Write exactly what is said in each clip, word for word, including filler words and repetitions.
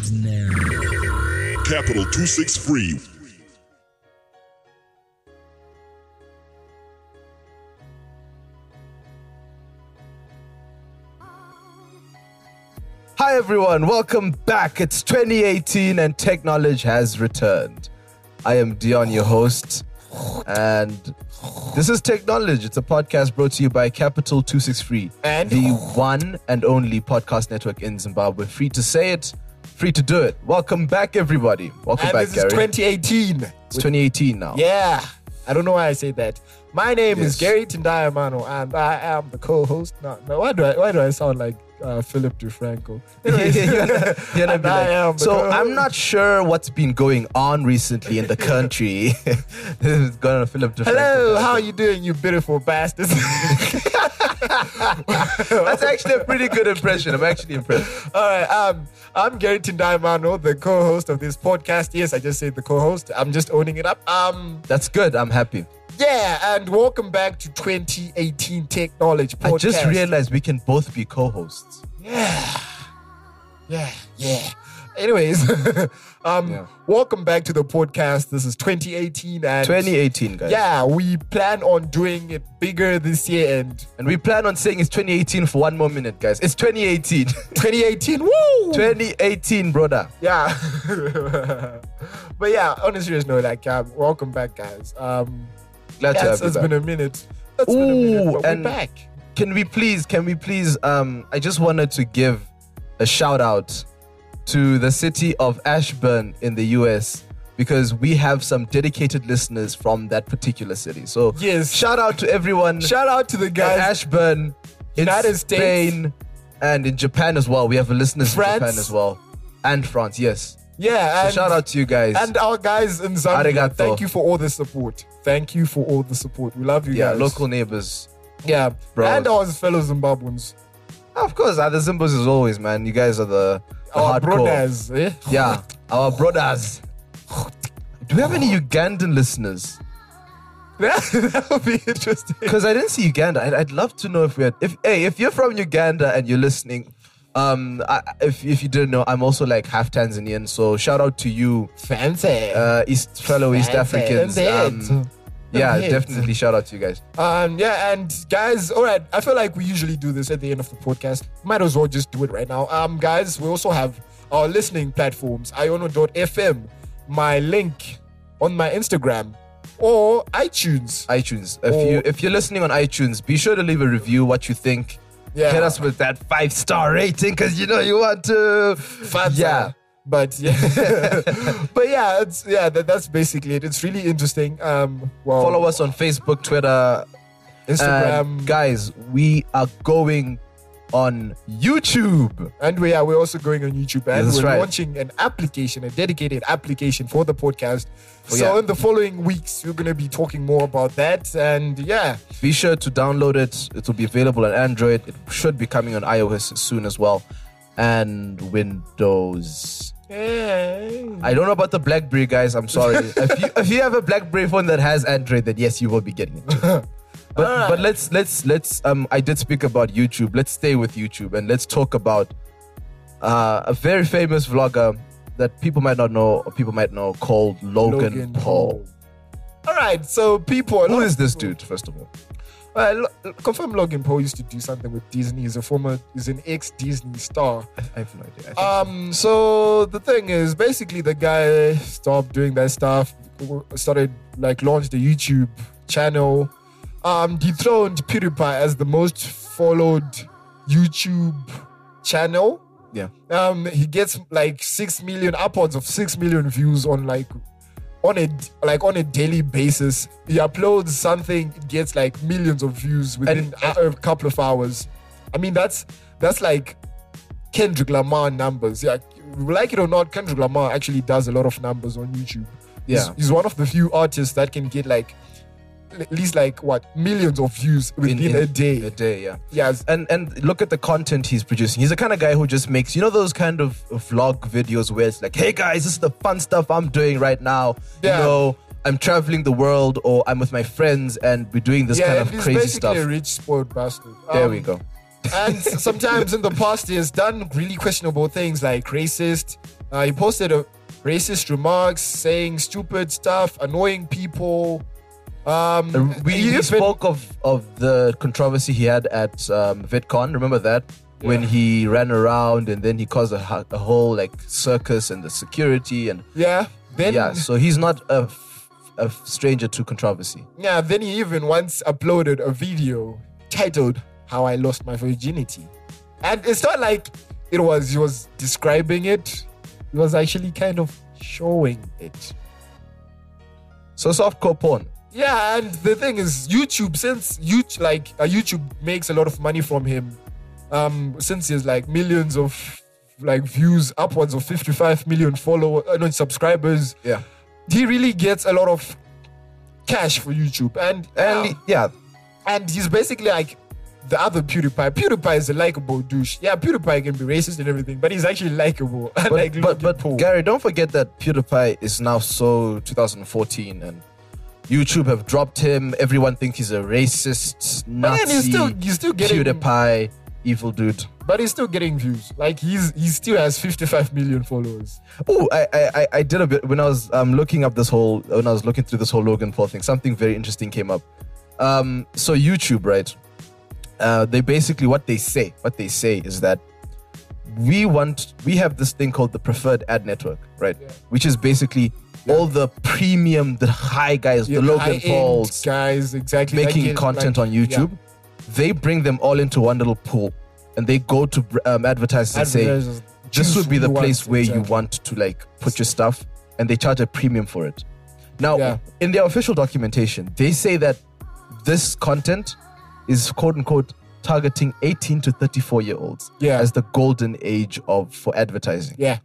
begins now. Capital two six three. Hi everyone, welcome back. It's twenty eighteen and Tech Knowledge has returned. I am Dion, your host, and this is Tech Knowledge. It's a podcast brought to you by Capital two sixty-three, and the one and only podcast network in Zimbabwe. Free to say it, free to do it. Welcome back, everybody. Welcome and back, this Gary. is twenty eighteen. It's twenty eighteen now. Yeah. I don't know why I say that. My name Yes. is Gary Tindayamano, and I am the co-host. No, no, why do I why do I sound like uh, Philip DeFranco? Anyways, You're gonna- you're gonna and be I like- am the so co-host. I'm not sure what's been going on recently in the country. This is going to Philip DeFranco. Hello, how are you doing, you beautiful bastards? That's actually a pretty good impression. I'm actually impressed. All right, um, I'm Gary Tindayamano, the co-host of this podcast. Yes, I just said the co-host. I'm just owning it up. Um, That's good. I'm happy. yeah, and welcome back to twenty eighteen Tech Knowledge Podcast. I just realized we can both be co-hosts. Yeah. Yeah. Yeah. Anyways, um, Yeah. welcome back to the podcast. This is twenty eighteen and twenty eighteen, guys. yeah, we plan on doing it bigger this year and And we plan on saying it's twenty eighteen for one more minute, guys. It's twenty eighteen. twenty eighteen. Woo! twenty eighteen, brother. Yeah. But yeah, on a serious note, like, um, welcome back, guys. Um, Glad to yeah, have it's, you it's back. been a minute. It's been a minute, Ooh, but and- we're back. Can we please, can we please, um, I just wanted to give a shout out to the city of Ashburn in the U S because we have some dedicated listeners from that particular city. So Yes. shout out to everyone Shout out to the in guys. Ashburn, in United States. Spain, and in Japan as well. We have listeners France. in Japan as well. And France, yes. Yeah, So and shout out to you guys. And our guys in Zambia, Arigato. thank you for all the support. Thank you for all the support. We love you yeah, guys. local neighbors. Yeah, Bros. and our fellow Zimbabweans. Of course, uh, the Zimbos as always, man. You guys are the, the Our hardcore. brothers. Eh? Yeah, our brothers. Do we have any Ugandan listeners? that would be interesting. Because I didn't see Uganda. I'd, I'd love to know if we had. If hey, if you're from Uganda and you're listening, um, I, if if you didn't know, I'm also like half Tanzanian. So shout out to you, Fancy. uh, East fellow East Fancy. Africans. Um, yeah, Indeed. definitely shout out to you guys. Um, yeah, and guys, all right. I feel like we usually do this at the end of the podcast. Might as well just do it right now. Um, guys, we also have our listening platforms, iono dot f m, my link on my Instagram, or iTunes. iTunes. If Or- you if you're listening on iTunes, be sure to leave a review. What you think? Yeah. Hit us with that five star rating because you know you want to. Fanta. Yeah. But yeah, but yeah, it's yeah. That, that's basically it. It's really interesting. Um, well, Follow us on Facebook, Twitter, Instagram, and guys, we are going on YouTube. and we are we're also going on YouTube, and That's we're right. launching an application, a dedicated application for the podcast. Oh, so yeah. in the following weeks, we're going to be talking more about that, and yeah, Be sure to download it. It will be available on Android. It should be coming on iOS soon as well, and Windows. yeah. I don't know about the BlackBerry, guys. I'm sorry. if you if you have a BlackBerry phone that has Android, then yes, you will be getting it. But Alright. but let's let's let's um I did speak about YouTube. Let's stay with YouTube and let's talk about uh, a very famous vlogger that people might not know or people might know called Logan, Paul. All right, so people, a Who lot is of this people- dude? First of all, Uh, Lo- confirm Logan Paul used to do something with Disney. He's a former, he's an ex-Disney star. I have no idea. I think Um, so the thing is, basically, the guy stopped doing that stuff, started like launched a YouTube channel, um, dethroned PewDiePie as the most followed YouTube channel. Yeah. Um, he gets like six million, upwards of six million views on like on a like on a daily basis. He uploads something, it gets like millions of views within And- a, a couple of hours. I mean, that's that's like Kendrick Lamar numbers. Yeah, like it or not, Kendrick Lamar actually does a lot of numbers on YouTube. He's, Yeah. he's one of the few artists that can get like at least like what millions of views within in, in a day. A day, yeah. Yes. And and look at the content he's producing. He's the kind of guy who just makes, you know, those kind of vlog videos where it's like, hey guys, this is the fun stuff I'm doing right now. Yeah. You know, I'm traveling the world or I'm with my friends and we're doing this yeah, kind and of he's crazy basically stuff. a rich spoiled bastard. There Um, we go. And sometimes in the past he has done really questionable things like racist, Uh, he posted a racist remarks, saying stupid stuff, annoying people. Um, Uh, we, he we even- spoke of, of the controversy he had at um, VidCon. Remember that? When he ran around and then he caused a, hu- a whole like circus and the security and Yeah. Then yeah. So he's not a, f- a stranger to controversy. Yeah, then he even once uploaded a video titled How I Lost My Virginity. And it's not like it was he was describing it. He was actually kind of showing it. So softcore porn. Yeah, and the thing is, YouTube, since YouTube like uh, YouTube makes a lot of money from him, um, since he has like millions of like views, upwards of fifty-five million followers, uh, no, subscribers. Yeah. He really gets a lot of cash for YouTube, and And uh, he- yeah, and he's basically like the other PewDiePie. PewDiePie is a likable douche. Yeah, PewDiePie can be racist and everything, but he's actually likable. but like but, Logan but Paul. Gary, don't forget that PewDiePie is now so twenty fourteen and YouTube have dropped him. Everyone thinks he's a racist, But Nazi, then he's still he's still getting PewDiePie, evil dude. but he's still getting views. Like he's he still has fifty-five million followers. Oh, I, I I- I did a bit when I was um looking up this whole when I was looking through this whole Logan Paul thing. Something very interesting came up. Um, so YouTube, right? Uh, they basically what they say, what they say is that we want we have this thing called the preferred ad network, right? Yeah. Which is basically all the premium, the high guys, Yeah, the Logan high-end Pauls guys, exactly like making it- content like- on YouTube. They bring them all into one little pool, and they go to um, advertisers Yeah. and say, Advertisers this choose would be who the you place want, where you exactly. want to like put your stuff, and they charge a premium for it. Now, Yeah. in their official documentation, they say that this content is quote unquote targeting eighteen to thirty-four year olds Yeah. as the golden age of for advertising. Yeah,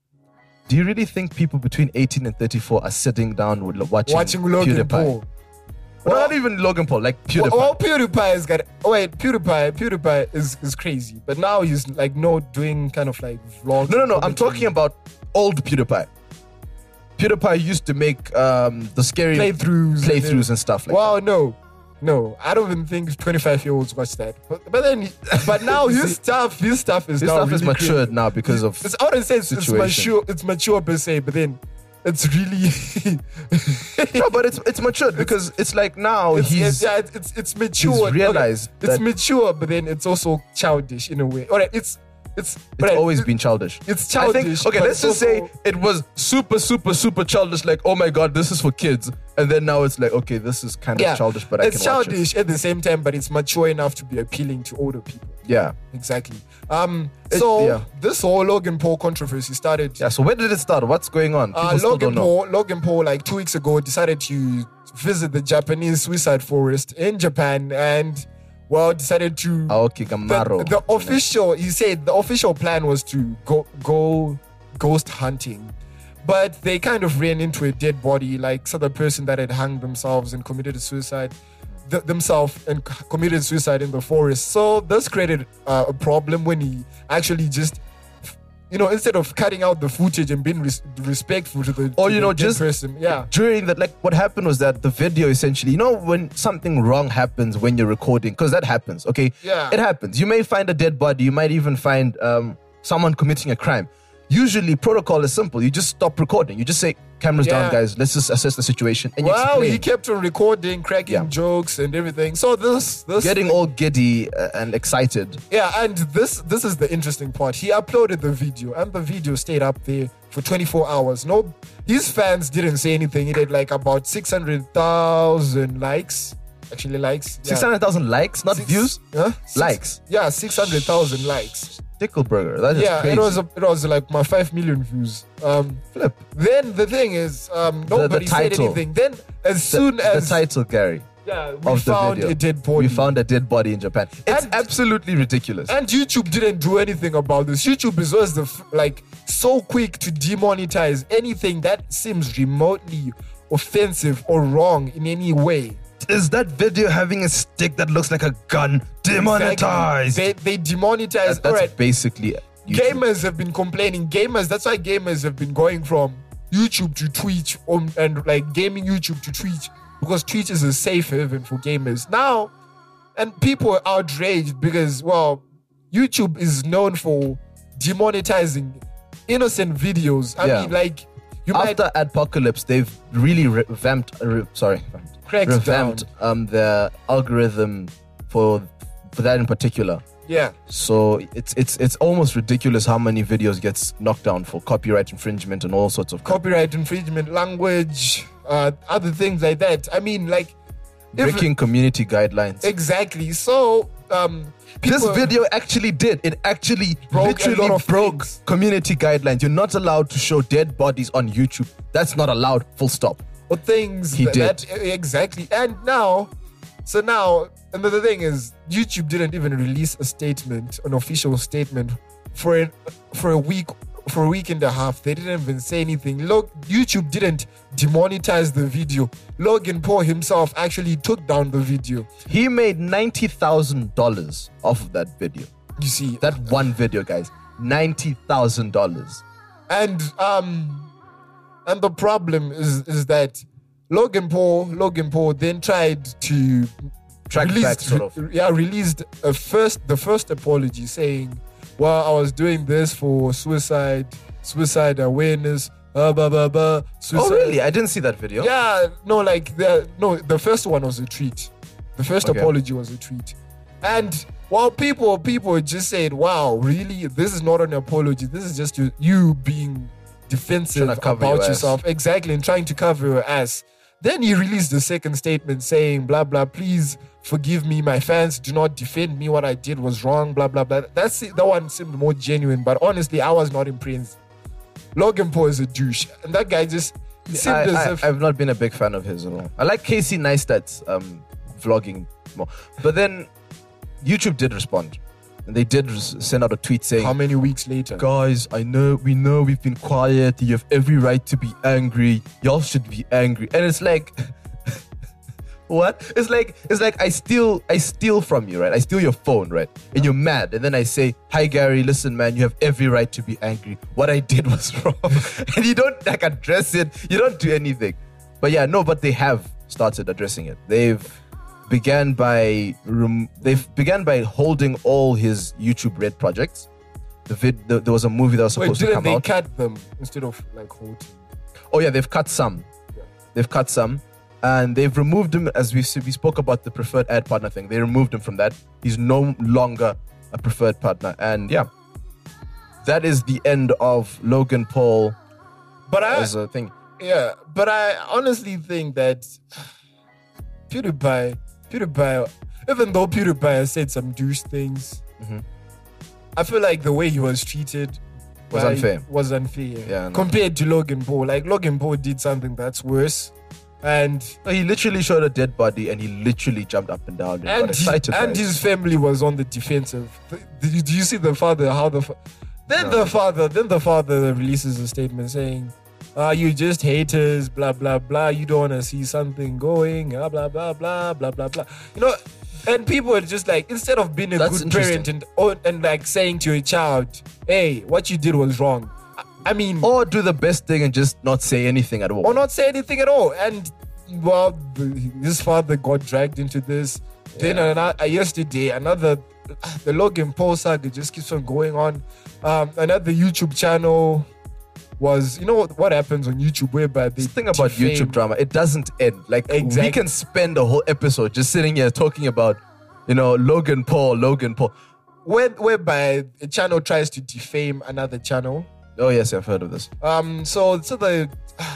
Do you really think people between eighteen and thirty-four are sitting down with watching, watching Logan PewDiePie? Paul. Well, not even Logan Paul, like PewDiePie. Well, well, PewDiePie has got. Oh wait, PewDiePie, PewDiePie is, is crazy, but now he's like no doing kind of like vlogs. No, no, no. I'm talking about old PewDiePie. PewDiePie used to make um, the scary playthroughs, playthroughs and stuff like Wow, no, no, I don't even think twenty-five year olds watch that. But, but then, but now his stuff, his stuff is that. This now stuff is really matured crazy. now because of. It's I wouldn't say it's, it's situation. mature. It's mature per se, but then it's really. No, but it's it's matured because it's like now It's, he's it's, yeah, it's, it's, it's mature. realized Okay, it's that- mature, but then it's also childish in a way. All right, it's it's it's but always it- been childish. It's I think, childish. okay, but let's it's just say also- it was super, super, super childish. Like, oh my god, this is for kids, and then now it's like, okay, this is kind of childish, but I it's can watch it. childish at the same time, but it's mature enough to be appealing to older people. Yeah, Exactly. Um. It- So yeah. this whole Logan Paul controversy started. yeah. So where did it start? What's going on? People Uh, still Logan don't know. Paul, Logan Paul, like two weeks ago, decided to visit the Japanese suicide forest in Japan, and well, decided to. Aoki the, Gamaro. the official, he said, the official plan was to go go ghost hunting, but they kind of ran into a dead body, like some other person that had hung themselves and committed suicide. Th- themselves and c- committed suicide in the forest. So this created uh, a problem when he actually just, you know, instead of cutting out the footage and being res- respectful to the, Or, to you the know, dead just- person, yeah, During that, like, what happened was that the video essentially, you know, when something wrong happens when you're recording, because that happens, okay? Yeah. It happens. You may find a dead body, you might even find um, someone committing a crime. Usually, protocol is simple. You just stop recording. You just say, cameras Yeah. down, guys. Let's just assess the situation. And you Well, explain. he kept on recording, cracking Yeah. jokes and everything. So this, this, Getting all giddy uh, and excited. yeah, and this, this is the interesting part. He uploaded the video, and the video stayed up there for twenty-four hours. No, his fans didn't say anything. He did like about six hundred thousand likes. Actually, likes. Yeah. six hundred thousand likes, not Six- views. Huh? Six- Likes. Yeah, six hundred thousand likes. Dickleburger. That is Yeah, crazy. it was a, it was like my five million views. Um, Flip. then the thing is, um, nobody said title. anything. Then as The, soon the as title, Gary, yeah, we of the found video. a dead body. We found a dead body in Japan. It's And- absolutely ridiculous. And YouTube didn't do anything about this. YouTube is always the f- like so quick to demonetize anything that seems remotely offensive or wrong in any way. Is that video having a stick that looks like a gun? Demonetized. They they demonetize. That- that's All right, basically YouTube. gamers have been complaining. Gamers, that's why gamers have been going from YouTube to Twitch um, and like gaming YouTube to Twitch because Twitch is a safe haven for gamers now. And people are outraged because, well, YouTube is known for demonetizing innocent videos. I Yeah. mean, like you might After Adpocalypse, they've really revamped. Re- sorry, cracked revamped down. um the algorithm for for that in particular. Yeah. So it's it's it's almost ridiculous how many videos gets knocked down for copyright infringement and all sorts of Copyright infringement, language, uh, other things like that. I mean, like if- breaking community guidelines. exactly. So um, This people- video actually did. It actually Broke a literally lot of broke things. community guidelines. You're not allowed to show dead bodies on YouTube. That's not allowed. Full stop. or things He that, did. that- exactly. And now, so now, another thing is YouTube didn't even release a statement, an official statement for a, for a week, for a week and a half. They didn't even say anything. Look, YouTube didn't demonetize the video. Logan Paul himself actually took down the video. He made ninety thousand dollars off of that video. You see, That one video, guys. Ninety thousand dollars. and um, and the problem is is that Logan Paul, Logan Paul then tried to Track released, back, sort of. re- yeah, released a first the first apology saying, "Well, I was doing this for suicide, suicide awareness, blah blah blah blah." Suicide. Oh, really? I didn't see that video. Yeah, no, like the no, the first one was a tweet. The first Okay. apology was a tweet, and while people people just said, "Wow, really? This is not an apology. This is just you, you being defensive Trying to cover about your ass. yourself, exactly, and trying to cover your ass." Then he released the second statement saying, "Blah blah. Please forgive me, my fans. Do not defend me. What I did was wrong. Blah blah blah." That's it. That one seemed more genuine, but honestly, I was not impressed. Logan Paul is a douche, and that guy just it seemed I, as I, if I've not been a big fan of his at all. I like Casey Neistat's um, vlogging more. But then YouTube did respond. And they did res- send out a tweet saying, how many weeks later? guys, I know, we know we've been quiet. You have every right to be angry. Y'all should be angry. And it's like, what? It's like, it's like I steal, I steal from you, right? I steal your phone, right? And you're mad. And then I say, hi, Gary, listen, man, you have every right to be angry. What I did was wrong. And you don't like address it. You don't do anything. But yeah, no, but they have started addressing it. They've began by rem- they've began by holding all his YouTube Red projects. The vid the, there was a movie that was Wait, supposed to didn't come they out. cut them instead of like holding? Oh yeah, they've cut some. Yeah. They've cut some, and they've removed him. As we s- we spoke about the preferred ad partner thing, they removed him from that. He's no longer a preferred partner, and yeah, that is the end of Logan Paul But I, as a thing. yeah, but I honestly think that PewDiePie, PewDiePie, even though PewDiePie has said some douche things, Mhm. I feel like the way he was treated Was by- unfair. Was unfair. Yeah, I know. Compared to Logan Paul, like Logan Paul did something that's worse, and No, he literally showed a dead body, and he literally jumped up and down and, got and his, excited. by and it. his family was on the defensive. Th- Did you, do you see the father? How the fa- then No. the father then the father releases a statement saying, "Ah, you just haters, blah blah blah. You don't want to see something going, blah blah blah blah blah blah blah." You know, and people are just like, instead of being a That's good parent and oh, and like saying to your child, "Hey, what you did was wrong." I, I mean, or do the best thing and just not say anything at all. or not say anything at all. And well, the, his father got dragged into this. Then Yeah. another, uh, yesterday, another the Logan Paul saga just keeps on going on. Um, another YouTube channel was, you know what, what happens on YouTube whereby they The thing about defame- YouTube drama, it doesn't end. Like we Exactly. can spend a whole episode just sitting here talking about, you know, Logan Paul, Logan Paul. where, whereby a channel tries to defame another channel. Oh yes, I've heard of this. Um, so so the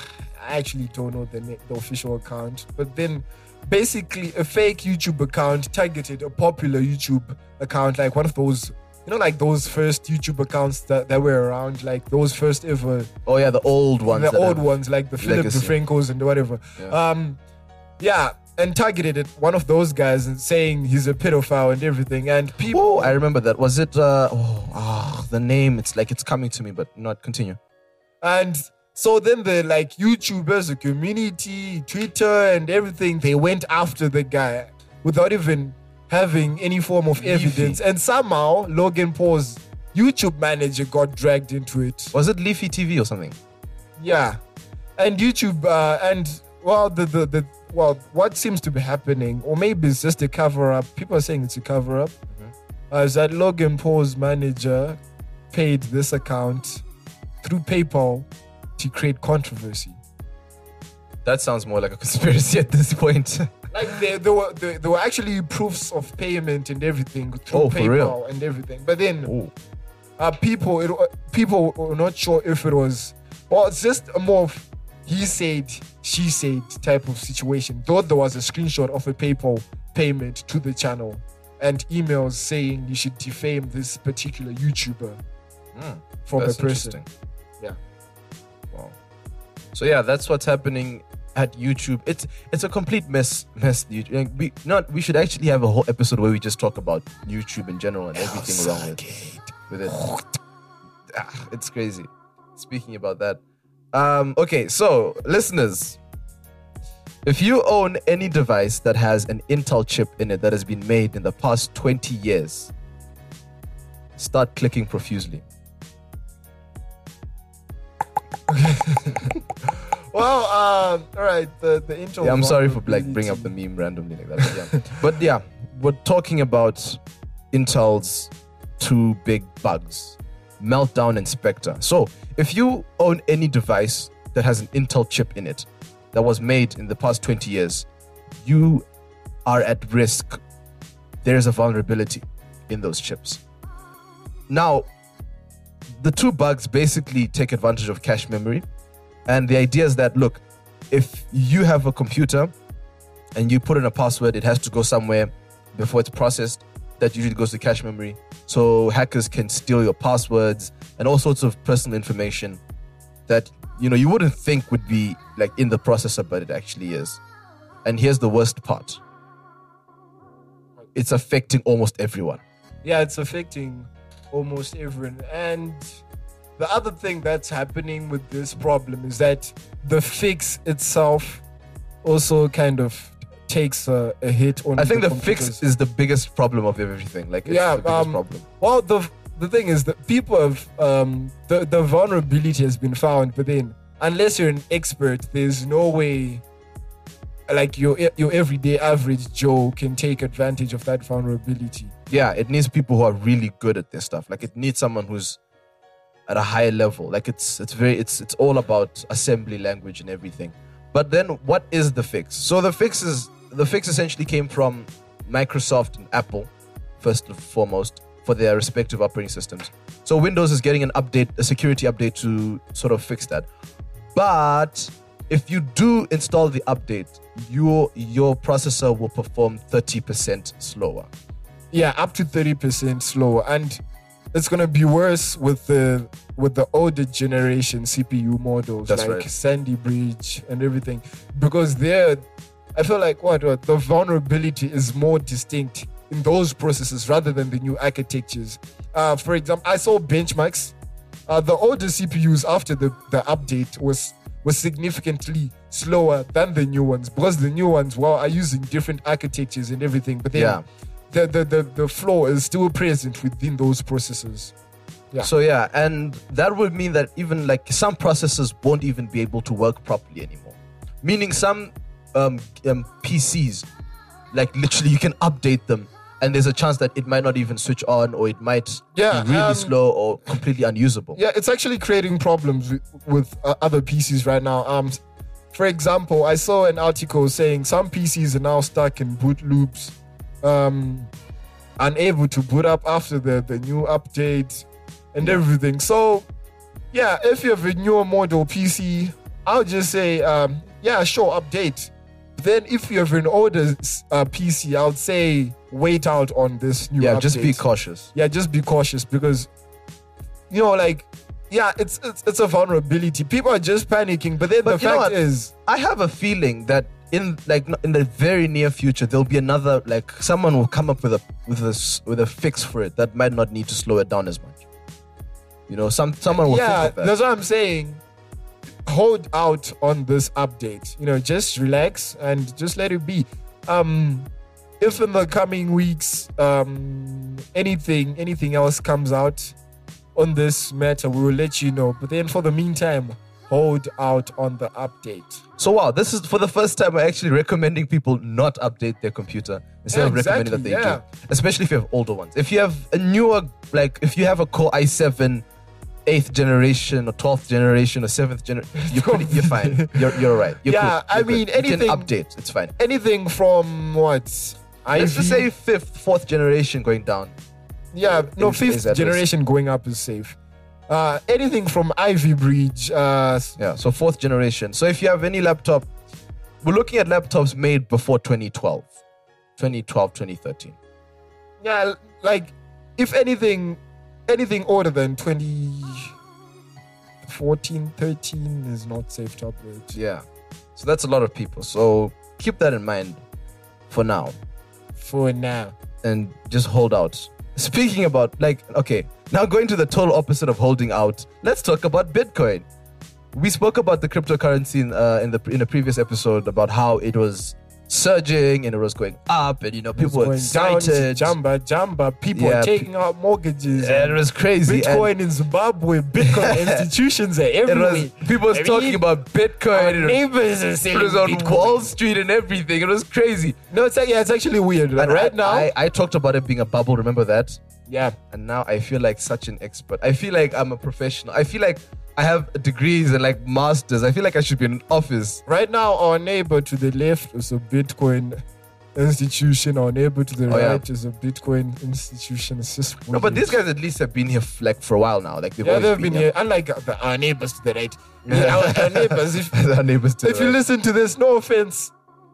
I actually don't know the na- the official account, but then basically a fake YouTube account targeted a popular YouTube account, like one of those, you know, like those first YouTube accounts that, that were around, like those first ever, Oh yeah, the old ones. the that old have- ones, like the Philip legacy. DeFrancos and whatever. Yeah. Um, yeah, and targeted at one of those guys and saying he's a pedophile and everything, and people. Oh, I remember that. Was it? Uh, oh, ah, the name. It's like it's coming to me, but not continue. And so then the like YouTubers, the community, Twitter and everything, they went after the guy without even having any form of Leafy. evidence. And somehow Logan Paul's YouTube manager got dragged into it. Was it Leafy T V or something? Yeah. And YouTube uh, and well the, the the well what seems to be happening, or maybe it's just a cover up. People are saying it's a cover up. Uh, is that Logan Paul's manager paid this account through PayPal to create controversy. That sounds more like a conspiracy at this point. Like there, there were there, there were actually proofs of payment and everything through Oh, for PayPal real? and everything. But then Ooh. uh, people it, people were not sure if it was. Well, it's just a more of he said, she said type of situation. Though there was a screenshot of a PayPal payment to the channel and emails saying you should defame this particular YouTuber Mm, from that's a person. interesting. Yeah. Wow. So yeah, that's what's happening at YouTube. It's it's a complete mess. Mess. YouTube. Like, we not. We should actually have a whole episode where we just talk about YouTube in general and everything wrong with, with it. Ah, it's crazy. Speaking about that, um, okay. So listeners, if you own any device that has an Intel chip in it that has been made in the past twenty years, start clicking profusely. Well, um, all right. The the intro. Yeah, I'm sorry for like bringing up the meme randomly like that. But yeah, but yeah, we're talking about Intel's two big bugs, Meltdown and Spectre. So if you own any device that has an Intel chip in it that was made in the past twenty years, you are at risk. There is a vulnerability in those chips. Now, the two bugs basically take advantage of cache memory. And the idea is that, look, if you have a computer and you put in a password, it has to go somewhere before it's processed. That usually goes to cache memory. So hackers can steal your passwords and all sorts of personal information that, you know, you wouldn't think would be like in the processor, but it actually is. And here's the worst part. It's affecting almost everyone. Yeah, it's affecting almost everyone. And the other thing that's happening with this problem is that the fix itself also kind of takes a, a hit on I think the, the computers. fix is the biggest problem of everything. Like, it's yeah, the biggest um, problem. Well, the the thing is that people have um, the the vulnerability has been found, but then unless you're an expert, there's no way like your your everyday average Joe can take advantage of that vulnerability. Yeah, it needs people who are really good at this stuff. Like, it needs someone who's at a higher level. Like, it's it's very it's it's all about assembly language and everything. But then, what is the fix? So the fix is the fix essentially came from Microsoft and Apple, first and foremost, for their respective operating systems. So Windows is getting an update, a security update to sort of fix that. But if you do install the update, your your processor will perform thirty percent slower. Yeah, up to thirty percent slower, and it's gonna be worse with the with the older generation C P U models. That's like right. Sandy Bridge and everything, because they're I feel like what, what the vulnerability is more distinct in those processes rather than the new architectures. Uh, for example, I saw benchmarks. Uh, the older C P Us after the, the update was was significantly slower than the new ones, because the new ones, well, are using different architectures and everything. But then Yeah. the, the, the, the flaw is still present within those processes. Yeah. So yeah, and that would mean that even like some processors won't even be able to work properly anymore. Meaning some um, um, P Cs, like literally you can update them and there's a chance that it might not even switch on, or it might Yeah, be really um, slow or completely unusable. Yeah, it's actually creating problems with, with uh, other P Cs right now. Um, for example, I saw an article saying some P Cs are now stuck in boot loops, um, unable to boot up after the, the new update and everything. So, yeah, if you have a newer model P C, I'll just say, um, yeah, sure, update. Then if you have an older uh, P C, I would say wait out on this new Yeah, update. just be cautious. Yeah, just be cautious, because, you know, like, yeah, it's it's, it's a vulnerability. People are just panicking, but then But the you know fact what? is, I have a feeling that in like in the very near future there'll be another, like someone will come up with a with a s- with a fix for it that might not need to slow it down as much. You know, some someone will yeah, think of that. that's what I'm saying. Hold out on this update. You know, just relax and just let it be. Um, if in the coming weeks, um, anything anything else comes out on this matter, we will let you know. But then, for the meantime, hold out on the update. So wow, this is for the first time we're actually recommending people not update their computer instead Yeah, of recommending exactly, that they yeah. do. Especially if you have older ones. If you have a newer, like if you have a Core i seven eighth generation or twelfth generation or seventh generation, you're, pretty, you're fine. You're you're all right. You're Yeah, good. I You're mean, good. You anything- can update. It's fine. Anything from what? Let's just Ivy? say fifth, fourth generation going down. Yeah, no, is- fifth is at generation going up is safe. Uh, anything from Ivy Bridge. Uh, Yeah, so fourth generation. So if you have any laptop, we're looking at laptops made before twenty twelve, twenty twelve, twenty thirteen. yeah, like if anything, anything older than twenty fourteen, thirteen is not safe to upgrade. Yeah. So that's a lot of people. So keep that in mind for now For now. and just hold out. Speaking about, like, okay, now going to the total opposite of holding out, let's talk about Bitcoin. We spoke about the cryptocurrency in, uh, in the in a previous episode about how it was surging and it was going up, and you know people were Going down, excited. Jamba, Jamba. People Yeah, are taking out mortgages. And it was crazy. Bitcoin and in Zimbabwe, Bitcoin institutions are it everywhere. was people was I talking mean, about Bitcoin. Our and neighbors are It selling was on Bitcoin. Wall Street and everything. It was crazy. No, it's like, yeah, it's actually weird. Like, And right I, now, I, I talked about it being a bubble. Remember that? yeah, And now I feel like such an expert. I feel like I'm a professional. I feel like I have degrees and like masters. I feel like I should be in an office. right now our neighbor to the left is a Bitcoin institution. Our neighbor to the Oh, yeah. right is a Bitcoin institution. It's just No, but weird. these guys at least have been here f- like for a while now. Like they've yeah, always they've been here. Unlike uh, the, our neighbors to the right. our, our neighbors, if, Our neighbors to if the you right. listen to this, no offense.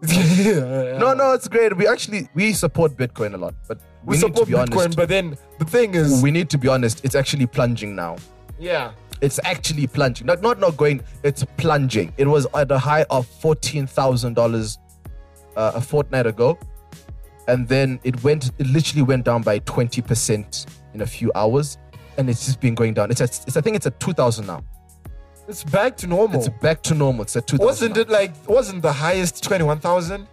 No, no, it's great. We actually we support Bitcoin a lot, but we, we need support to be Bitcoin, honest. but then the thing is, we need to be honest. It's actually plunging now. yeah, It's actually plunging. Not not not going. It's plunging. It was at a high of fourteen thousand dollars uh, a fortnight ago, and then it went. It literally went down by twenty percent in a few hours, and it's just been going down. It's at. It's, I think it's at two thousand now. it's back to normal. It's back to normal. It's at two thousand. Wasn't it like wasn't the highest twenty-one thousand?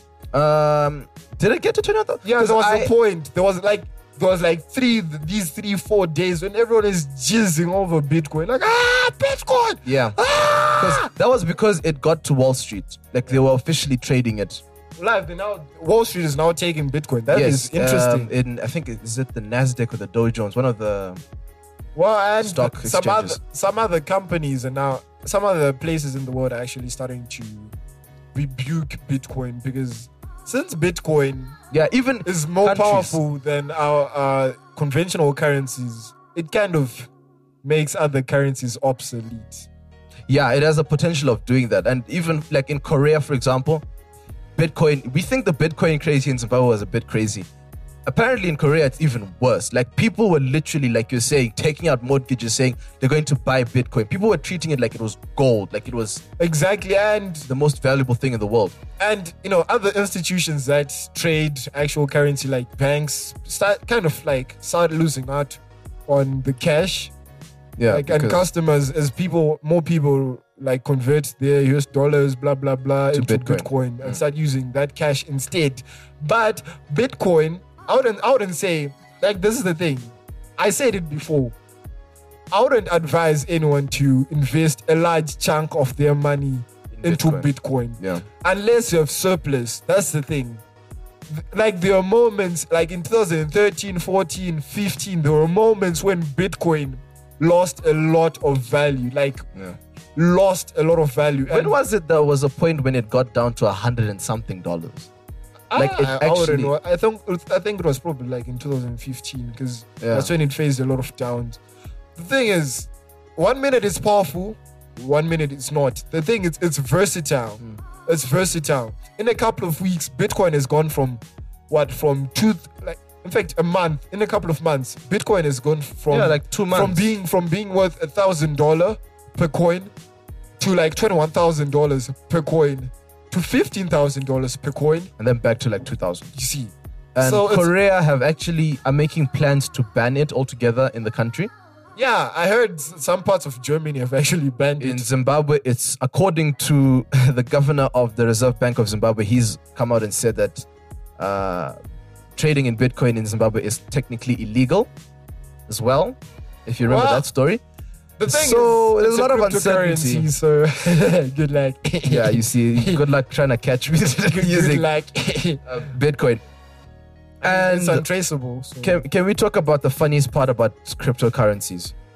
Um, did it get to twenty thousand? Yeah, there was a point. There was like there was like three these three four days when everyone is jizzing over Bitcoin, like ah Bitcoin. Yeah, Ah! because that was because it got to Wall Street. Like they were officially trading it. Live, they now Wall Street is now taking Bitcoin. That is yes, interesting. Um, in I think is it the Nasdaq or the Dow Jones? One of the well, and stock some other exchanges. some other companies are now some other places in the world are actually starting to rebuke Bitcoin because since Bitcoin yeah even is more countries. powerful than our uh, conventional currencies, it kind of makes other currencies obsolete. Yeah, it has a potential of doing that. And even like in Korea, for example, Bitcoin, we think the Bitcoin crazy in Zimbabwe was a bit crazy. Apparently in Korea, it's even worse. Like people were literally, like you're saying, taking out mortgages saying they're going to buy Bitcoin. People were treating it like it was gold, like it was Exactly, and the most valuable thing in the world. and you know other institutions that trade actual currency like banks start kind of like start losing out on the cash. Yeah, like and because- customers as people more people like convert their U S dollars blah blah blah To into Bitcoin. Bitcoin, and start using that cash instead. But Bitcoin, I wouldn't I wouldn't say like this is the thing. I said it before. I wouldn't advise anyone to invest a large chunk of their money In into Bitcoin. Bitcoin yeah. unless you have surplus. That's the thing. Th- Like there are moments like in twenty thirteen, fourteen, fifteen, there were moments when Bitcoin lost a lot of value, like Yeah. lost a lot of value. When And was it there was a point when it got down to a hundred and something dollars? like, it I, I wouldn't actually- know. I think I think it was probably like in twenty fifteen because Yeah. that's when it faced a lot of downs. The thing is, one minute it's powerful, one minute it's not. The thing is, it's versatile. Hmm. It's versatile. In a couple of weeks, Bitcoin has gone from what from two like in fact a month. In a couple of months, Bitcoin has gone from Yeah, like two from months. being from being worth a thousand dollar per coin to like twenty one thousand dollars per coin to fifteen thousand dollars per coin. And then back to like two thousand. You see, And so it's- Korea have actually are making plans to ban it altogether in the country. yeah, I heard s- some parts of Germany have actually banned In it. Zimbabwe, it's according to the governor of the Reserve Bank of Zimbabwe. He's come out and said that uh, trading in Bitcoin in Zimbabwe is technically illegal as well. If you remember Well, that story. The thing So, is, there's it's a lot of cryptocurrency, uncertainty. So good luck. Yeah, you see, good luck trying to catch me good using luck. uh, Bitcoin. And it's untraceable. So. Can, can we talk about the funniest part about cryptocurrencies?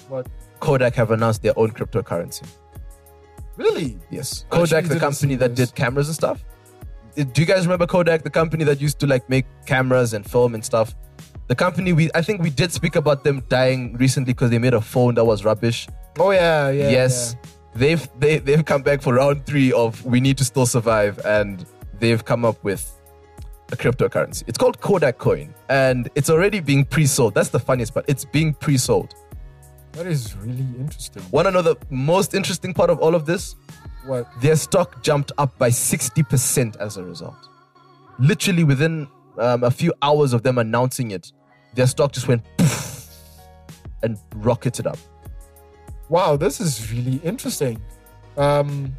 What? Kodak have announced their own cryptocurrency. Really? Yes. I Kodak, actually the didn't company see that this. did cameras and stuff. Uh, Do you guys remember Kodak, the company that used to like make cameras and film and stuff? The company we, I think we did speak about them dying recently because they made a phone that was rubbish. Oh yeah, yeah. yes, they've they, they've come back for round three of we need to still survive, and they've come up with a cryptocurrency. It's called Kodak Coin, and it's already being pre-sold. That's the funniest part. It's being pre-sold. Yeah. That is really interesting. Want to know the most interesting part of all of this? What? Their stock jumped up by sixty percent as a result. Literally within um, a few hours of them announcing it, their stock just went poof and rocketed up. Wow, this is really interesting. Um.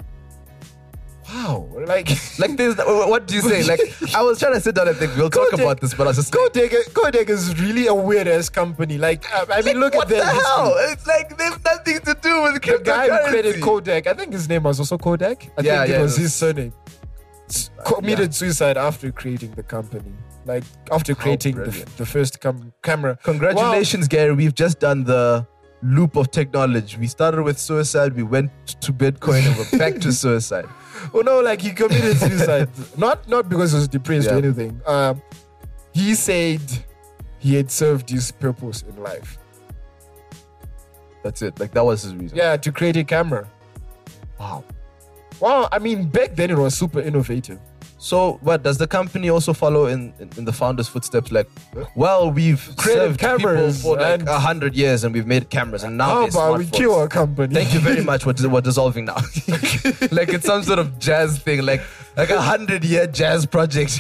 Wow, like Like this, what do you say? Like I was trying to sit down and think we'll talk Kodak- about this, but I was just like, Kodak, Kodak is really a weird ass company. Like, I, I mean, look what at their the history. hell? It's like there's nothing to do with The guy who created cryptocurrency. Kodak, I think his name was also Kodak. I Yeah, think yeah, it was it was- his surname. S- Committed suicide after creating the company. Like after creating the, brilliant. the first cam- camera. Congratulations, Gary. We've just done the loop of technology. We started with suicide, we went to Bitcoin, and we're back to suicide. Oh no, like he committed suicide. not not because he was depressed or Yeah. anything. Um, he said he had served his purpose in life. That's it. Like that was his reason. Yeah, to create a camera. Wow. Well, I mean, back then it was super innovative. So, what does the company also follow in, in, in the founder's footsteps? Like, well, we've Created served people cameras for like and- a hundred years, and we've made cameras, and now How they're about we smartphones. kill our company? Thank you very much. We're, we're dissolving now. Like it's some sort of jazz thing, like like a hundred year jazz project.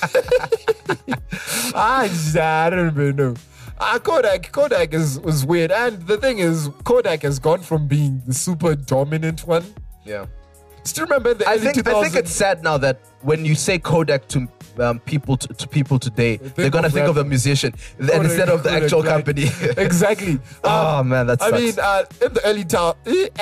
Ah, I don't even know. Ah, Kodak, Kodak is was weird, and the thing is, Kodak has gone from being the super dominant one. Yeah. Still remember the I early think I think two thousands? it's sad now that when you say Kodak to um, people to, to people today, they're gonna of think of a rapper. musician and Kodak, instead of the Kodak, actual like- company. exactly. Oh Um, man, that I sucks. mean, uh, in the early town,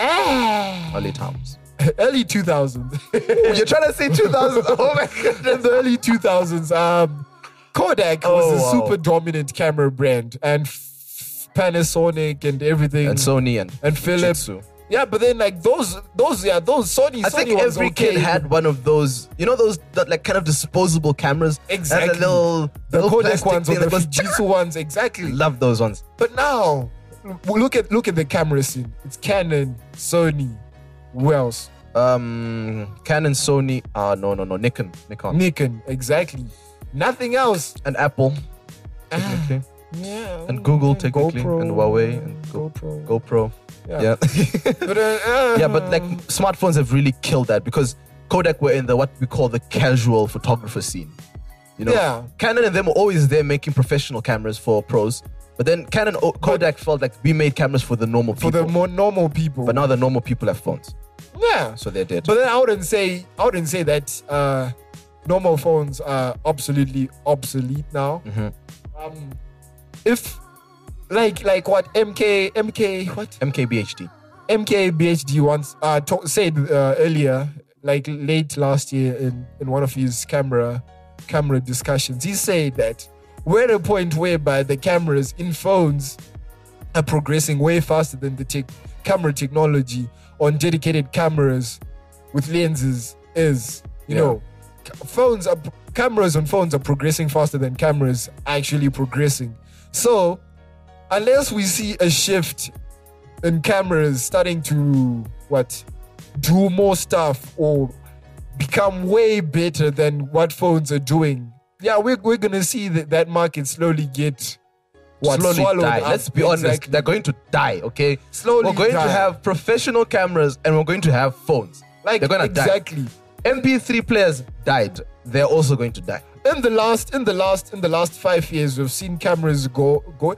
Early times. early two thousands, You're trying to say two thousand? Oh my goodness. in the early two thousands, um, Kodak Oh, was a wow. super dominant camera brand, and f- Panasonic and everything, And Sony and and Philips. Fujitsu. Yeah, but then like those, those yeah, those Sony. I Sony think ones every okay. kid had one of those, you know, those that, like kind of disposable cameras. That had Exactly. a little, the little Kodak plastic ones or thing the that goes- Fujitsu ones, exactly. Love those ones. But now, w- look at look at the camera scene. It's Canon, Sony, who else? Um, Canon, Sony. Ah, no, no, no. Nikon, Nikon, Nikon, exactly. Nothing else. and Apple. Ah, Technically. yeah. And Google, technically, and Huawei, and Go- GoPro. GoPro. Yeah. Yeah. But, uh, uh, Yeah, but like smartphones have really killed that because Kodak were in the what we call the casual photographer scene. You know, Yeah. Canon and them were always there making professional cameras for pros. But then Canon, o- Kodak felt like we made cameras for the normal for people. the more normal people. but now the normal people have phones, yeah. so they're dead. But then I wouldn't say I wouldn't say that uh, normal phones are absolutely obsolete now. Mhm. Um, if like like what M K M K what M K B H D. M K B H D once uh, to- said uh, earlier, like late last year in, in one of his camera camera discussions, he said that we're at a point whereby the cameras in phones are progressing way faster than the tech camera technology on dedicated cameras with lenses is. You Yeah. know, c- phones are cameras on phones are progressing faster than cameras actually progressing. So unless we see a shift in cameras starting to what do more stuff or become way better than what phones are doing, yeah, we're, we're gonna see that, that market slowly get what Slowly swallowed die. up. Let's be honest, Exactly. they're going to die. Okay, Slowly we're going die. to have professional cameras and we're going to have phones. like they're gonna die. exactly. M P three players died. They're also going to die. In the last, in the last, in the last five years, we've seen cameras go go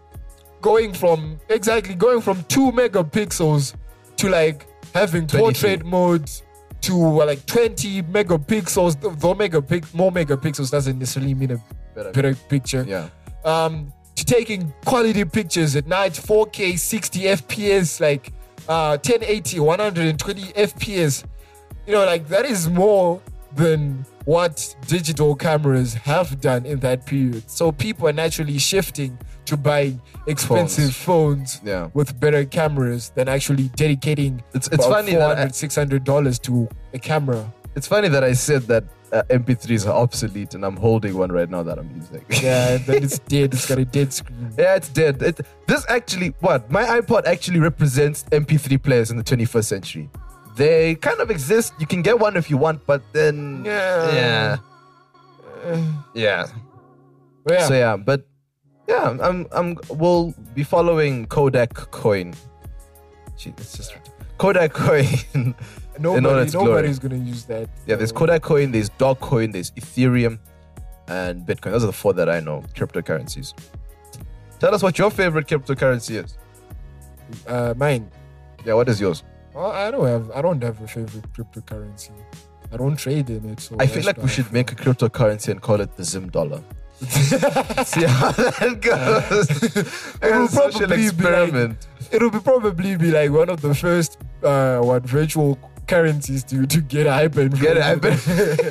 going from exactly going from two megapixels to like having twenty-three. portrait mode to uh, like twenty megapixels. Though megapic more megapixels doesn't necessarily mean a Better. better picture. Yeah. Um, to taking quality pictures at night, four K, sixty F P S, like uh, ten eighty, one hundred twenty F P S. You know, like that is more than what digital cameras have done in that period. So people are naturally shifting to buying expensive phones, Phones. Yeah. with better cameras than actually dedicating It's- it's about funny that I- four hundred, six hundred dollars to a camera. It's funny that I said that uh, M P threes are obsolete, and I'm holding one right now that I'm using. Yeah, then it's dead. It's got a dead screen. Yeah, it's dead. It, this actually, what? My iPod actually represents M P three players in the twenty-first century. They kind of exist. You can get one if you want, but then. Yeah. Yeah. Yeah. But yeah. So, yeah, but. Yeah, I'm. I'm. We'll be following Kodak Coin. Gee, it's just. Kodak Coin. in all Nobody, its glory. nobody's gonna use that. Yeah, there's Kodak Coin, there's Dogecoin, there's Ethereum, and Bitcoin. Those are the four that I know, cryptocurrencies. Tell us what your favorite cryptocurrency is. Uh, mine. Yeah, what is yours? Well, I don't have. I don't have a favorite cryptocurrency. I don't trade in it. So I feel that's like we why should I make a cryptocurrency and call it the Zim dollar. See how that goes. It will a social probably be experiment. like, it'll be probably be like one of the first uh what virtual currencies to to get hyper. Get it? I bet.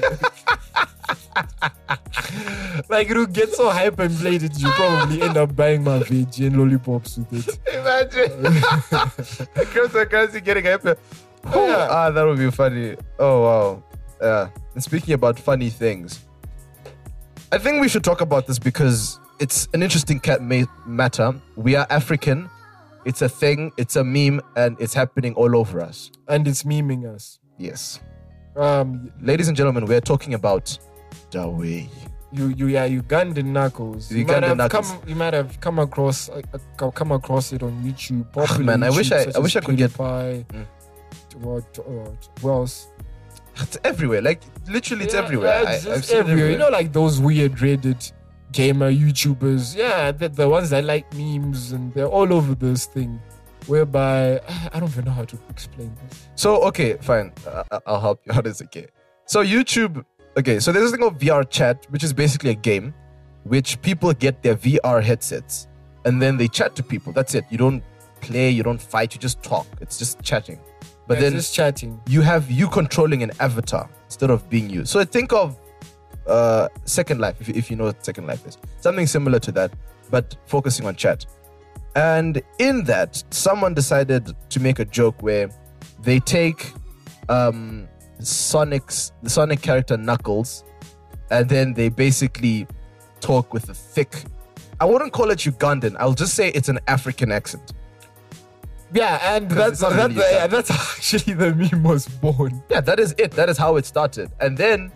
Like it'll get so hyperinflated, you probably end up buying my veggie and lollipops with it. Imagine a cryptocurrency getting hyper. Yeah. Ah, that would be funny. Oh wow. Yeah. And speaking about funny things, I think we should talk about this because it's an interesting cat ma- matter. We are African. It's a thing. It's a meme, and it's happening all over us. And it's memeing us. Yes, Um, ladies and gentlemen, we're talking about Dawe. you you yeah Ugandan knuckles. You might Ugandan have knuckles. come you might have come across uh, uh, come across it on YouTube. Popular man, I YouTube, wish I- such I wish as I could get- PewDiePie, Mm. What uh, who else? It's everywhere. Like literally, it's Yeah, everywhere. yeah, I, it's I've just seen it everywhere. You everywhere. know, like those weird Reddit gamer YouTubers. Yeah, the, the ones that like memes and they're all over this thing. Whereby I don't even know how to explain this. So okay, fine. Uh, I'll help you. How does it get? So YouTube. Okay, so there's this thing called V R chat, which is basically a game, which people get their V R headsets, and then they chat to people. That's it. You don't play. You don't fight. You just talk. It's just chatting. But Like, then just chatting. you have you controlling an avatar instead of being you. So think of uh, Second Life, if, if you know what Second Life is. Something similar to that, but focusing on chat. And in that, someone decided to make a joke where they take um, Sonic's the Sonic character Knuckles, and then they basically talk with a thick. I wouldn't call it Ugandan. I'll just say it's an African accent. Yeah, and 'Cause that's it's not that, really yeah, that. that's actually the meme was born. Yeah, that is it. That is how it started. And then,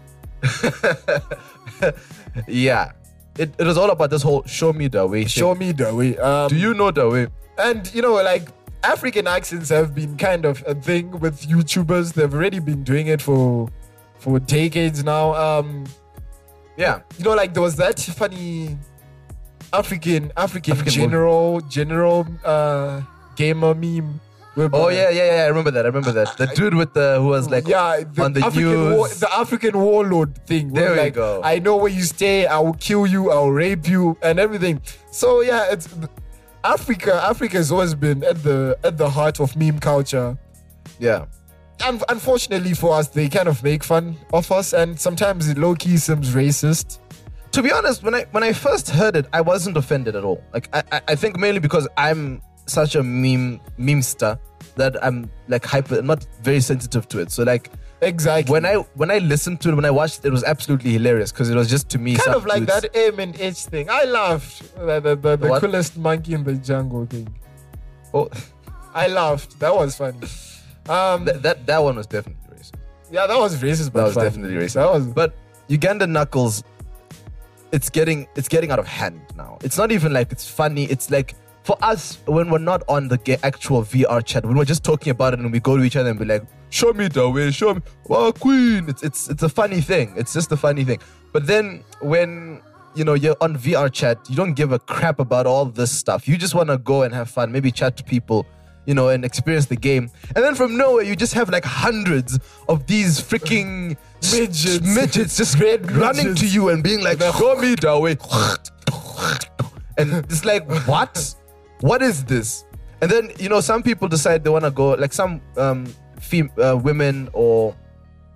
yeah, it, it was all about this whole show me the way. Show me the way. Um, Do you know the way? And you know, like African accents have been kind of a thing with YouTubers. They've already been doing it for for decades now. Um, Yeah. you know, like there was that funny African African, African general general uh, gamer meme. whereby- Oh yeah, yeah, yeah. I remember that. I remember that. The dude with the who was like yeah, the on the African news. war, the African warlord thing. where There we like, go. I know where you stay. I will kill you. I will rape you and everything. So yeah, it's Africa. Africa has always been at the at the heart of meme culture. yeah. And unfortunately for us, they kind of make fun of us, and sometimes it low key seems racist. To be honest, when I when I first heard it, I wasn't offended at all. Like I, I, I think mainly because I'm such a meme memester that I'm like hyper, I'm not very sensitive to it. So like Exactly. when I when I listened to it, when I watched it, it was absolutely hilarious because it was just to me kind some of like dudes- that M and H thing. I laughed. The, the, the, the What? coolest monkey in the jungle thing. Oh, I laughed. That was funny. Um, that, that that one was definitely racist. yeah, that was racist. But That was funny. definitely racist. That was. But Uganda Knuckles, it's getting it's getting out of hand now. It's not even like it's funny. It's like for us when we're not on the ga- actual V R chat, when we're just talking about it and we go to each other and be like, "Show me the way, show me, oh Queen." It's it's it's a funny thing. It's just a funny thing. But then when you know you're on V R chat, you don't give a crap about all this stuff. You just want to go and have fun, maybe chat to people, you know, and experience the game. And then from nowhere, you just have like hundreds of these freaking Midgets. midgets just Red running midgets. to you and being like, "Show me the way." And it's like, what? What is this? And then, you know, some people decide they want to go, like some um, fem- uh, women or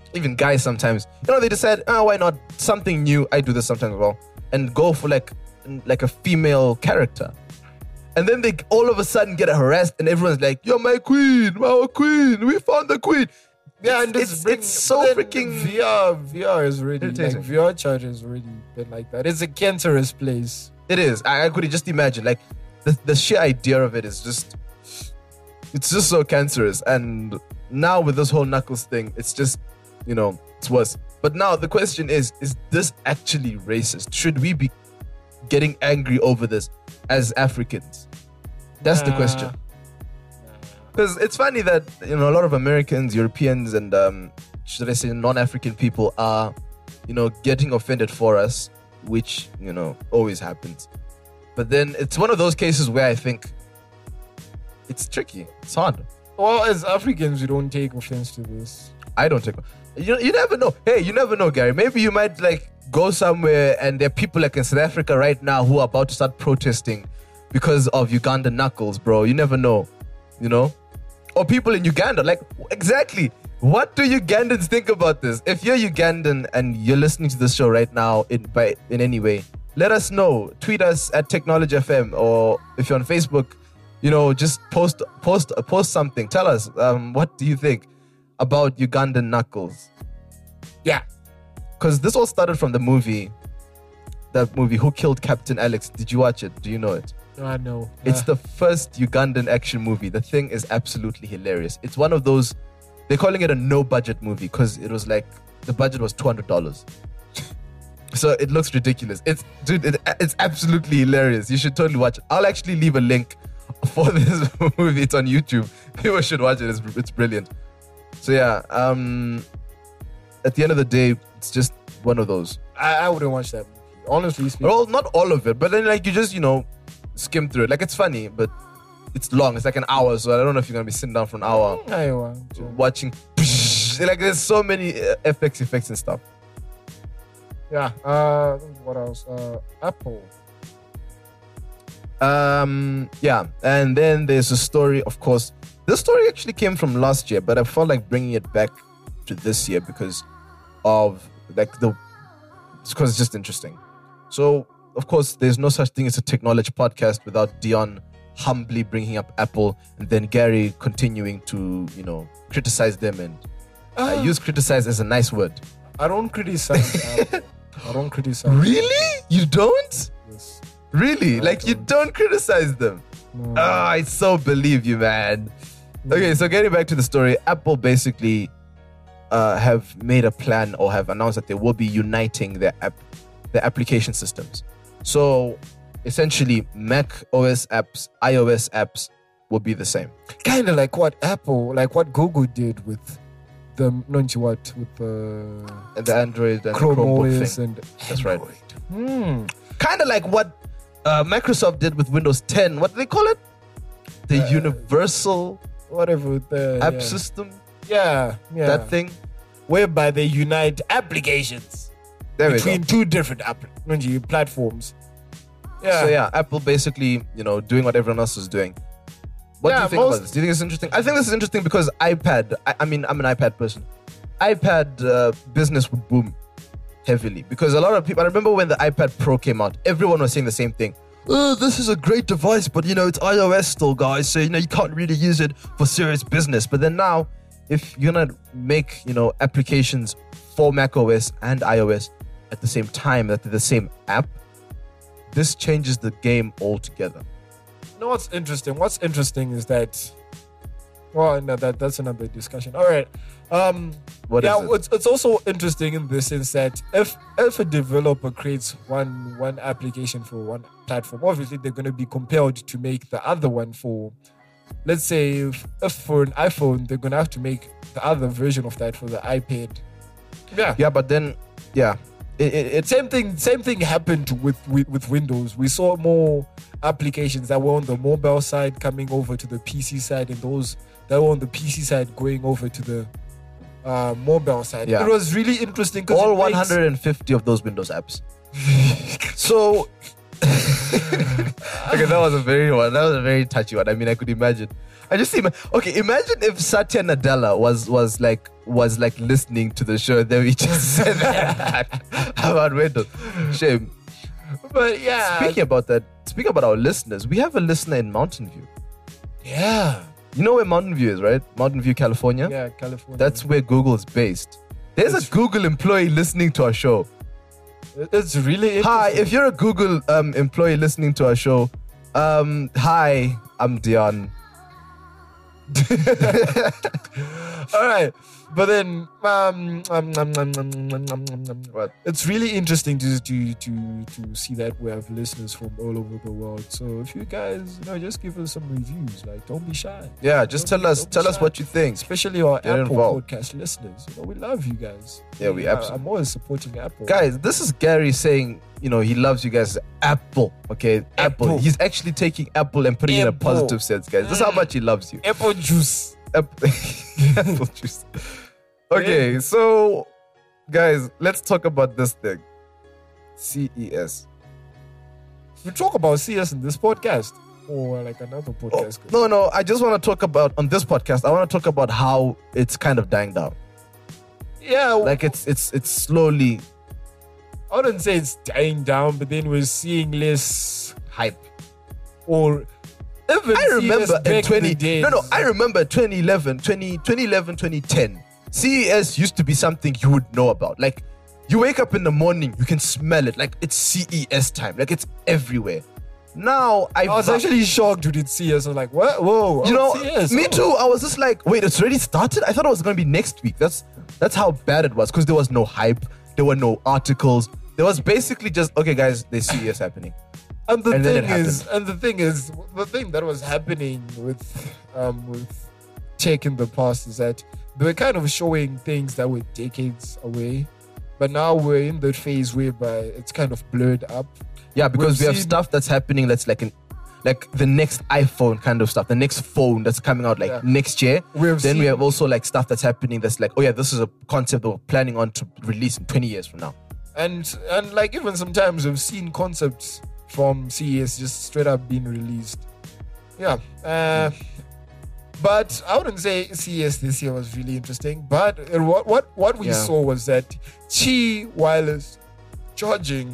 even guys sometimes, you know, they decide, oh, why not something new? I do this sometimes as well, and go for like like a female character. And then they all of a sudden get harassed, and everyone's like, "You're my queen, our queen. We found the queen." Yeah, it's, and this it's, bring- it's so but then freaking. V R. V R is already like irritating. V R charge has already been like that. It's a cancerous place. It is. I, I could just imagine, like, the the sheer idea of it is just, it's just so cancerous. And now with this whole Knuckles thing, it's just, you know, it's worse. But now the question is: is this actually racist? Should we be getting angry over this as Africans? That's the Nah. question. Because it's funny that, you know, a lot of Americans, Europeans, and um, should I say non-African people are, you know, getting offended for us, which, you know, always happens. But then it's one of those cases where I think it's tricky. It's hard. Well, as Africans, we don't take offense to this. I don't take. You you never know. Hey, you never know, Gary. Maybe you might like go somewhere and there are people like in South Africa right now who are about to start protesting because of Ugandan Knuckles, bro. You never know. You know? Or people in Uganda. Like, exactly. What do Ugandans think about this? If you're Ugandan and you're listening to this show right now in by in any way, let us know. Tweet us at Technology F M, or if you're on Facebook, you know, just post post post something. Tell us, um, what do you think about Ugandan Knuckles? Yeah. Because this all started from the movie, that movie, Who Killed Captain Alex? Did you watch it? Do you know it? I know. It's Uh, the first Ugandan action movie. The thing is absolutely hilarious. It's one of those, they're calling it a no-budget movie because it was like, the budget was two hundred dollars. So it looks ridiculous. It's, dude, it, it's absolutely hilarious. You should totally watch it. I'll actually leave a link for this movie. It's on YouTube. People should watch it. It's, it's brilliant. So yeah, um, at the end of the day, it's just one of those. I, I wouldn't watch that movie. Honestly speaking. Well, not all of it, but then like you just, you know, skim through it. Like it's funny, but it's long. It's like an hour, so I don't know if you're gonna be sitting down for an hour I want to. watching. Like there's so many uh, F X effects and stuff. Yeah. Uh, what else? Uh, Apple. Um, yeah, and then there's a story. Of course, this story actually came from last year, but I felt like bringing it back to this year because of like the because it's just interesting. So, of course, there's no such thing as a technology podcast without Dion humbly bringing up Apple and then Gary continuing to, you know, criticize them. And I Uh, use criticize as a nice word. I don't criticize Apple. I don't criticize. Really? You don't? This. Really? I Like, you don't. don't criticize them? No. Ah, I so believe you, man. Okay, so getting back to the story, Apple basically uh, have made a plan or have announced that they will be uniting their app, their application systems. So essentially, Mac O S apps, iOS apps will be the same. Kind of like what Apple, like what Google did with the, not what, with the And the Android and Chrome the Chromebook O S thing. and That's right. Hmm. Kind of like what uh, Microsoft did with Windows ten. What do they call it? The Uh, Universal Whatever the App yeah. System. Yeah, yeah. That thing. Whereby they unite applications There we go. between two different app not you, platforms. Yeah. So yeah, Apple basically, you know, doing what everyone else is doing. What do Yeah, you think most- about this? Do you think it's interesting? I think this is interesting because iPad, I, I mean, I'm an iPad person. iPad uh, business would boom heavily because a lot of people, I remember when the iPad Pro came out, everyone was saying the same thing. Oh, this is a great device, but you know, it's iOS still, guys. So, you know, you can't really use it for serious business. But then now, if you're going to make, you know, applications for macOS and iOS at the same time, that they're the same app, this changes the game altogether. You know what's interesting? What's interesting is that, well, no, that that's another discussion. All right. Um, What yeah, is it? it's it's also interesting in the sense that if if a developer creates one one application for one platform, obviously they're going to be compelled to make the other one for, let's say, if, if for an iPhone, they're going to have to make the other version of that for the iPad. Yeah. Yeah, but then, yeah, it, it, it's Same thing. Same thing happened with, with with Windows. We saw more applications that were on the mobile side coming over to the P C side, and those that were on the P C side going over to the uh, mobile side. Yeah. It was really interesting because all one hundred fifty of those Windows apps. So Okay, that was a very one. That was a very touchy one. I mean, I could imagine. I just see. Okay, imagine if Satya Nadella was was like was like listening to the show. Then we just said that about Wendell. Shame. But yeah. Speaking about that, speaking about our listeners, we have a listener in Mountain View. Yeah. You know where Mountain View is, right? Mountain View, California. Yeah, California. That's where Google is based. There's it's, a Google employee listening to our show. It's really interesting. Hi, if you're a Google um, employee listening to our show, um, hi, I'm Dion. All right, but then um, um, um, um, um, um, um, um, what? It's really interesting to to to to see that we have listeners from all over the world. So if you guys, you know, just give us some reviews. Like, don't be shy. Yeah, just don't tell be, us tell us what you think. Especially our Get Apple involved. podcast listeners. You know, we love you guys. Yeah, we I, absolutely. I'm always supporting Apple. Guys, this is Gary saying, you know, he loves you guys. Apple, okay, Apple. Apple. He's actually taking Apple and putting it in a Apple. positive sense, guys. This is how much he loves you. Apple juice. Apple, Apple juice. Okay, so guys, let's talk about this thing. C E S. We talk about C S in this podcast or like another Oh, podcast. no, no, I just want to talk about on this podcast. I want to talk about how it's kind of dying down. Yeah, Like it's it's it's slowly I wouldn't say it's dying down, but then we're seeing less hype. or even I remember C S in back twenty the days. no no I remember twenty eleven, twenty, twenty eleven, twenty ten. C E S used to be something you would know about. Like you wake up in the morning, you can smell it. Like it's C E S time. Like it's everywhere. Now I I was actually shocked when it C S. I was like, what? Whoa. you know oh, C S. me oh. too. I was just like, wait, it's already started? I thought it was gonna be next week. That's that's how bad it was because there was no hype, there were no articles. There was basically just okay guys, there's C E S happening. And the And then thing it is, and the thing is, the thing that was happening with um with tech in the past is that they were kind of showing things that were decades away, but now we're in that phase whereby it's kind of blurred up. Yeah, because We've we have seen- stuff that's happening that's like an like the next iPhone kind of stuff, the next phone that's coming out like Yeah. next year. We have then we seen- have also like stuff that's happening that's like, oh yeah, this is a concept that we're planning on to release in twenty years from now. And and like even sometimes we've seen concepts from C E S just straight up being released. Yeah. Uh, but I wouldn't say C E S this year was really interesting. But uh, what what what we Yeah. saw was that Qi wireless charging.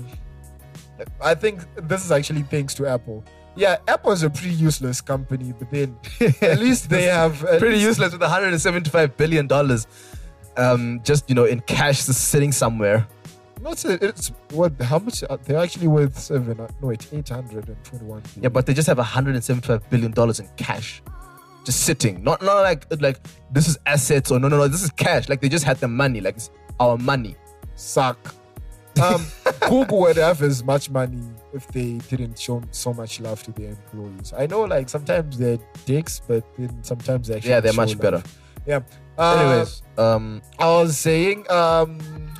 I think this is actually thanks to Apple. Yeah, Apple is a pretty useless company, but then at least they have at Pretty least- useless with one hundred seventy-five billion dollars um, just, you know, in cash sitting somewhere. Not say it's what? How much? uh, They're actually worth seven. uh, No, it's eight hundred and twenty-one. Yeah, but they just have one hundred seventy-five billion dollars in cash. Just sitting. Not not like like this is assets or no no no, this is cash. Like they just had the money. Like it's our money. Suck. Um, Google would have as much money if they didn't show so much love to their employees. I know, like sometimes they're dicks, but then sometimes they actually Yeah, they're show much love. better. Yeah. Uh, Anyways, um I was saying, um,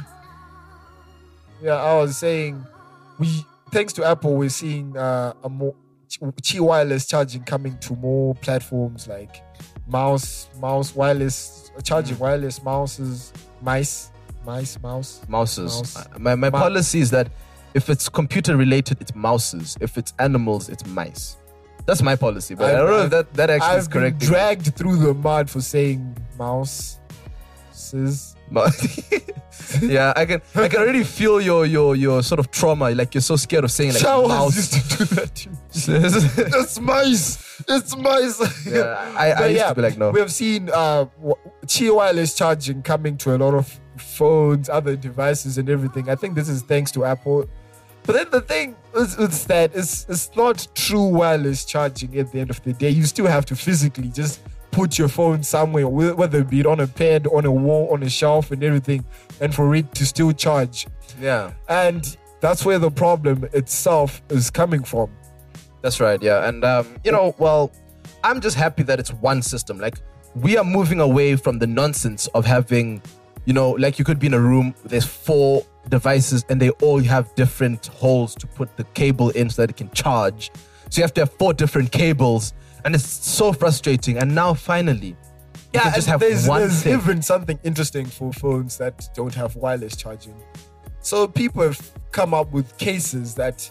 yeah, I was saying, we thanks to Apple, we're seeing uh, a more Qi wireless charging coming to more platforms like mouse, mouse wireless charging, wireless mouses, mice, mice, mouse. mouses. Mouse. Uh, My my Ma- policy is that if it's computer related, it's mouses. If it's animals, it's mice. That's my policy. But I I've- don't know if I've- that, that actually I've is been correct. dragged through the mud for saying mouse. Sis. Ma- yeah, I can I can already feel your your your sort of trauma. Like you're so scared of saying like Showers mouse. used to do that too. yeah, It's mice. It's mice. I, I But used yeah, to be like no. We have seen uh, w- Qi wireless charging coming to a lot of phones, other devices, and everything. I think this is thanks to Apple. But then the thing is, is that it's, it's not true wireless charging at the end of the day. You still have to physically just put your phone somewhere, wh- whether it be it on a pad, on a wall, on a shelf, and everything, and for it to still charge. Yeah, And that's where the problem itself is coming from. that's right. Yeah, and um, you know, well, I'm just happy that it's one system. Like we are moving away from the nonsense of having, you know, like you could be in a room, there's four devices and they all have different holes to put the cable in so that it can charge. So you have to have four different cables and it's so frustrating. And now finally, you can just and have there's, one there's thing. even something interesting for phones that don't have wireless charging. So people have come up with cases that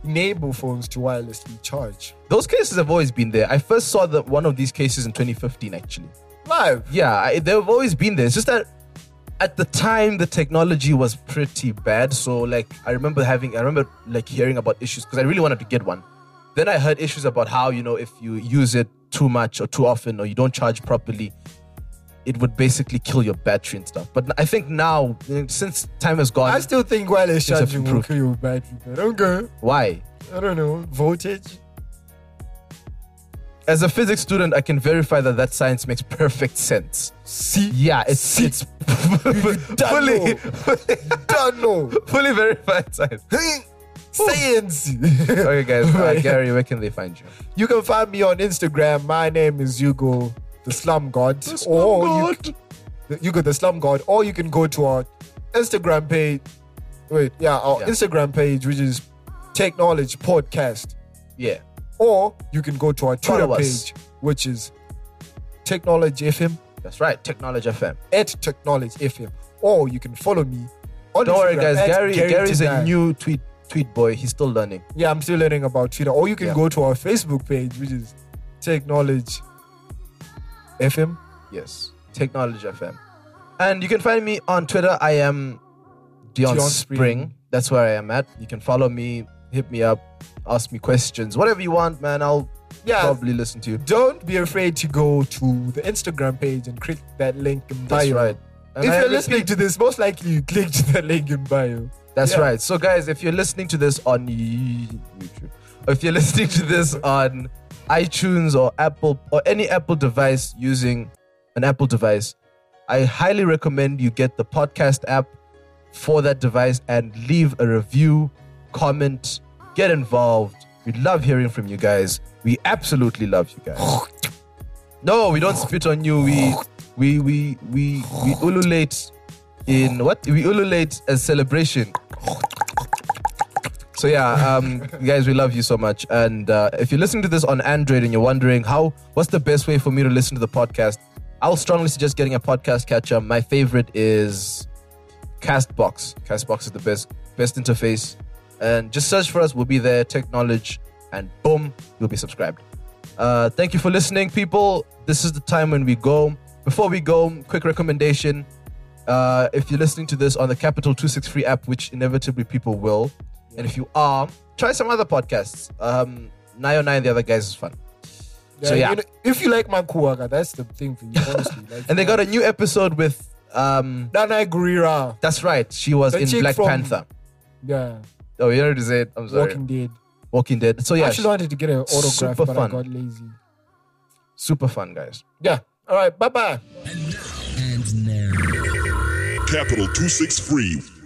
enable phones to wirelessly charge. Those cases have always been there. I first saw the, one of these cases in twenty fifteen, actually. Live. Yeah, I, they've always been there. It's just that at the time, the technology was pretty bad. So, like, I remember having, I remember, like, hearing about issues because I really wanted to get one. Then I heard issues about how, you know, if you use it too much or too often or you don't charge properly, it would basically kill your battery and stuff. But I think now, since time has gone... I still think wireless Things have charging will improved. kill your battery. But okay. Why? I don't know. Voltage? As a physics student, I can verify that that science makes perfect sense. See? Yeah, it's See? it's don't fully, know. Don't know. fully verified science. Science. Okay, guys. Uh, Gary, where can they find you? You can find me on Instagram. My name is Hugo, the Slum God. The Slum or God. You, the- Hugo, the Slum God. Or you can go to our Instagram page. Wait, yeah, our Yeah. Instagram page, which is Tech Knowledge Podcast. Yeah. Or you can go to our Twitter Follow us. page, which is Technology F M, That's right. Technology F M. at Technology F M. Or you can follow me on Don't worry, Instagram guys. at Gary, Gary Gary's a Tonight. new tweet tweet boy. He's still learning. Yeah, I'm still learning about Twitter. Or you can Yeah. go to our Facebook page, which is Technology F M. Yes. Technology F M. And you can find me on Twitter. I am Dion, Dion Spring. Spring. That's where I am at. You can follow me, hit me up, ask me questions, whatever you want, man. I'll Yeah. probably listen to you. Don't be afraid to go to the Instagram page and click that link in bio. That's right. And If I you're listening repeat- to this, most likely you clicked the link in bio. That's Yeah. right. So, guys, if you're listening to this on YouTube, or if you're listening to this on iTunes or Apple or any Apple device using an Apple device, I highly recommend you get the podcast app for that device and leave a review, comment, get involved. We love hearing from you guys. We absolutely love you guys. No, we don't spit on you. We we we we we ululate in what? We ululate as celebration. So yeah, um, guys, we love you so much. And uh, if you're listening to this on Android and you're wondering how, what's the best way for me to listen to the podcast? I'll strongly suggest getting a podcast catcher. My favorite is Castbox. Castbox is the best best interface. And just search for us. We'll be there. Tech Knowledge, and boom, you'll be subscribed. Uh, thank you for listening, people. This is the time when we go. Before we go, quick recommendation. Uh, if you're listening to this on the Capital two sixty-three app, which inevitably people will, and if you are, try some other podcasts. Um, nine oh nine, the other guys is fun. So yeah. You know, if you like Mankuwaga, that's the thing for you, honestly. Like, And they got a new episode with, um, Danai Gurira. that's right, she was The in chick Black from- Panther. Yeah. Oh, you already said, I'm sorry. Walking Dead. Walking Dead. So I yeah, actually wanted to get an autograph, super but fun. I got lazy. super fun, guys. Yeah. All right. Bye bye. Capital two sixty-three